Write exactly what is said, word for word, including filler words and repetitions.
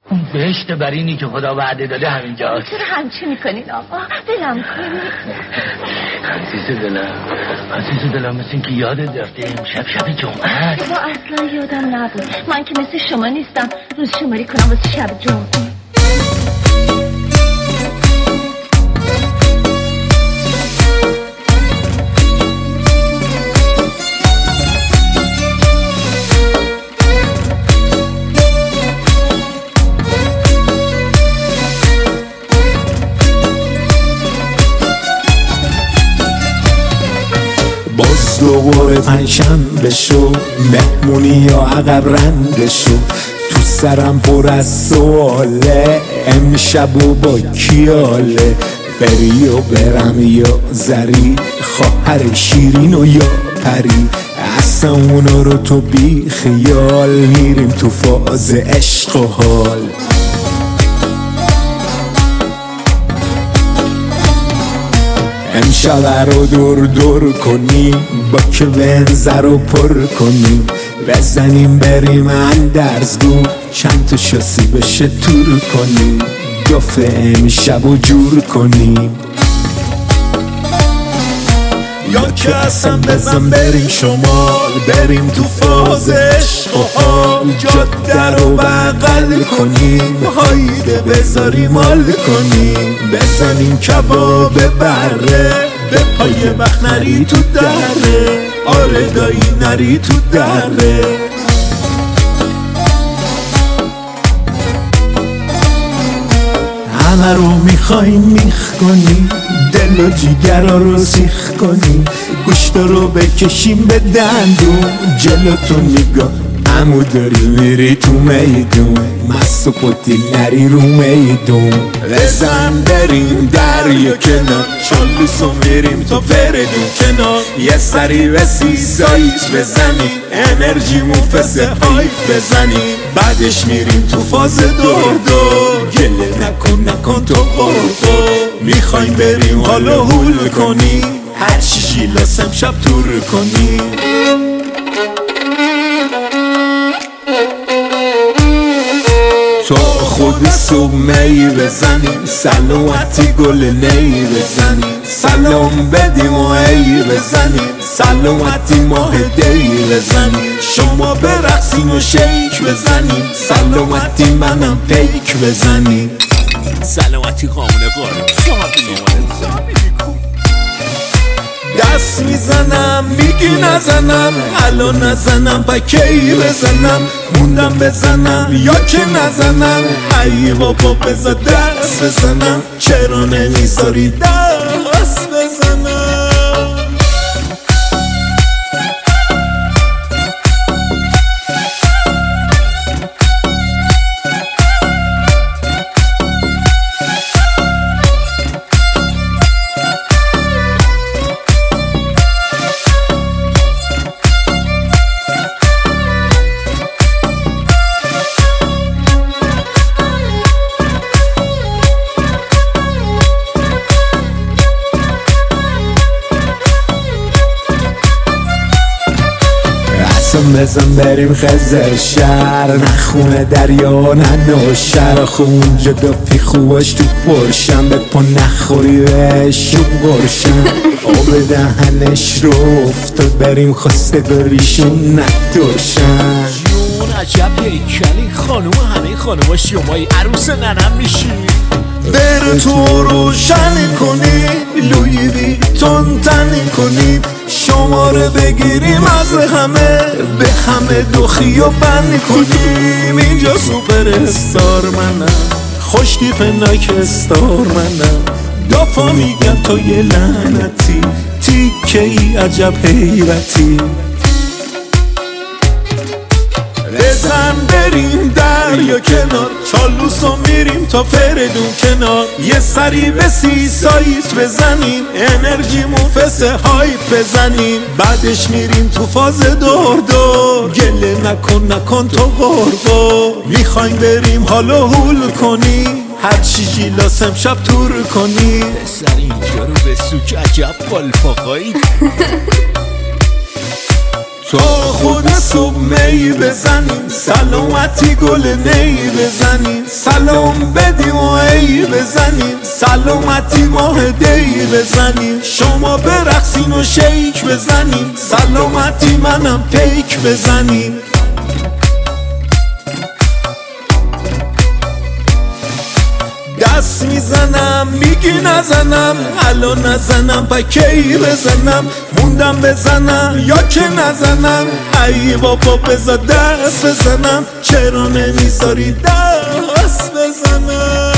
بهشت برینی که خدا وعده داده همینجاست. چرا همچی میکنین آقا؟ دلم کنید. عزیز دلم عزیز دلم مثل این که یادت رفته امشب شب جمعه است. با اصلا یادم نبود. من که مثل شما نیستم روز شماری کنم واسه شب جمعه. باز دوباره پنجشنبه شو، مهمونی یا عقب رنده شو. تو سرم پر از سواله، امشب و با کیاله. بری و برم یا زری، خواهر شیرین و یا پری. اصلا اونا رو تو بی خیال، میریم تو فاز عشق و حال. امشب رو دور دور کنیم، با که بنزه رو پر کنیم. بزنیم بریم اندرزگو، چند تا شاسی بشه تور کنیم. دف امشب رو جور کنیم، یا که اصلا بزن بریم شمال. بریم تو فاز عشق و حال، جاده رو بغل کنیم. هایده بذاریم مال کنیم، بزنیم کباب بره. به پای وقت نری تو دره، آره دایی نری تو دره. همه رو میخوایم میخ کنیم، دل و جیگرها رو سیخ کنیم. گوشتا رو بکشیم به دندون، جلو تو نگاه عمو داری میری تو میدون. مست و پتی نری رو میدون. بزن بریم دریا کنار، چالوسو میریم تا فردون کنار. یه سری به سی سایت بزنیم، انرژی موفس هایت بزنیم. بعدش میریم تو فاز دور دور، گله نکن نکن تو قرقو. میخوایم بریم حالا هول کنیم، هر چی جیلاس امشب تور کنیم. تا خود صبح می بزنیم، سلامتی گل نی بزنیم. سلام بدیم و ای بزنیم، سلامتی ماه دی بزنیم. شما برقصین و شیک بزنیم، سلامتی منم پیک بزنیم. سلامتی قامونه قارم سابی دست میزنم میگی نزنم، الان نزنم پکی بزنم. موندم بزنم یا که نزنم، ای بابا بزا دست بزنم. چرا نمیذاری دست بزنم؟ بزن بریم خزر شهر، نخونه دریا ننوشر. خونجا دافی خوباش تو پرشم، به پا نخوری بهش رو برشم. آب دهنش رو افتاد، بریم خواستگاریشون نداشم. جون عجب هیکلی خانوم، همه خانوما شمایی عروس ننم میشی. بر تو روشن کنیم، لوی ویتون تن کنیم. شماره بگیریم از همه، به همه دوخی و بند کنیم. اینجا سوپر استار منم، خوش تیپ نایک استار منم. دافا میگم تو یه لعنتی، تیکه ای عجب حیرتی. بزن بریم دریا کنار، چالوسو میریم تا فردون کنار. یه سری به سی سایت بزنیم، انرژی موفس هایت بزنیم. بعدش میریم تو فاز دور دور، گله نکن نکن تو قرقو. میخوایم بریم حالا هول کنیم، هر چی جیلاس امشب تور کنیم. پسر اینجا رو به سوک عجب قلفاقایی. تا خود صبح می بزنیم، سلامتی گل نی بزنیم، سلام بدیم و ای بزنیم، سلامتی ماه دی بزنیم، شما برقصین و شیک بزنیم، سلامتی منم پیک بزنیم. دست میزنم میگی نزنم، الان نزنم پا کی بزنم، موندم بزنم یا که نزنم، ای بابا بذار دست بزنم، چرا نمیذاری دست بزنم.